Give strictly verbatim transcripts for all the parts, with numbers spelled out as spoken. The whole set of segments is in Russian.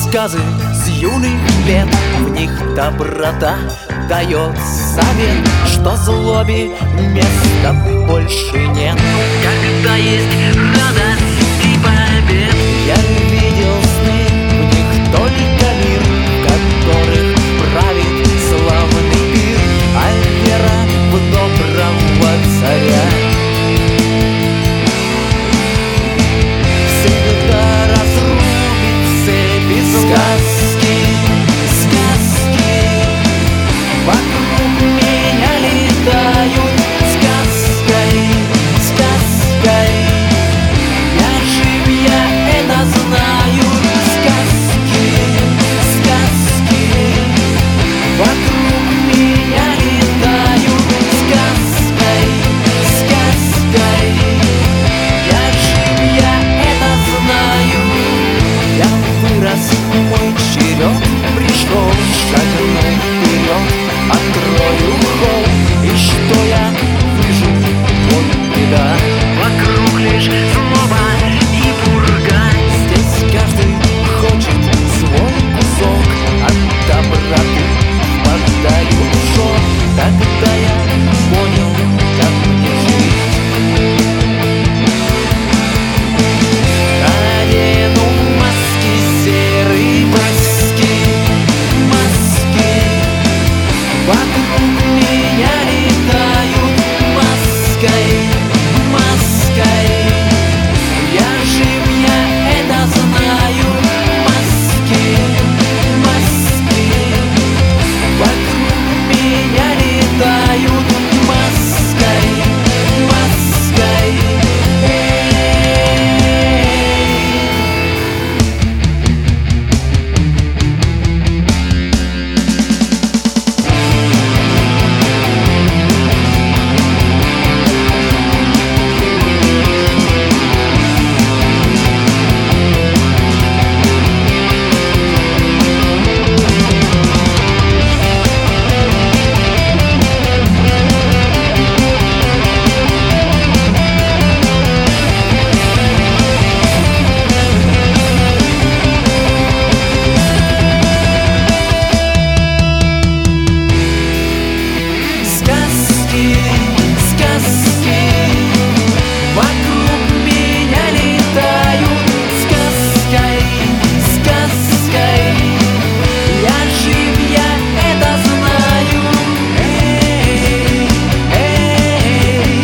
Рассказы с юных лет, в них доброта дает совет, что злобе места больше нет. Когда есть радость и побед, я видел сны, в них только мир, в которых правит славный пир, а вера в доброго царя всегда разрубит цепи сказки, сказки. Вокруг меня летают сказкой, сказкой. Я жив, я это знаю. Сказки, сказки. Вокруг меня летают сказкой, сказкой. Я жив, я это знаю. Я вырос, мой черед пришел, шагнул вперед, открою холл, и что я вижу, вот беда. Вокруг лишь злоба и пурга. Здесь каждый хочет свой кусок, от доброты впадаю в шок. Тогда я понял, как мне жить. Надену маски, серые маски, маски. Вокруг меня летают маской, маской. Я жив, я это знаю. Маски, маски. Вокруг меня летают маской, маской. Эй! Сказки, сказки. Вокруг меня летают сказкой, сказкой. Я жив, я это знаю. Эй, эй,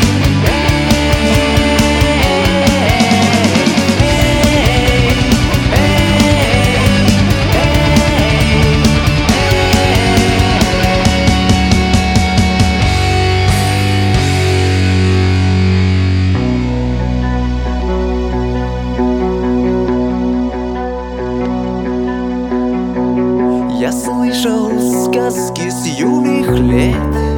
я слышал сказки с юных лет.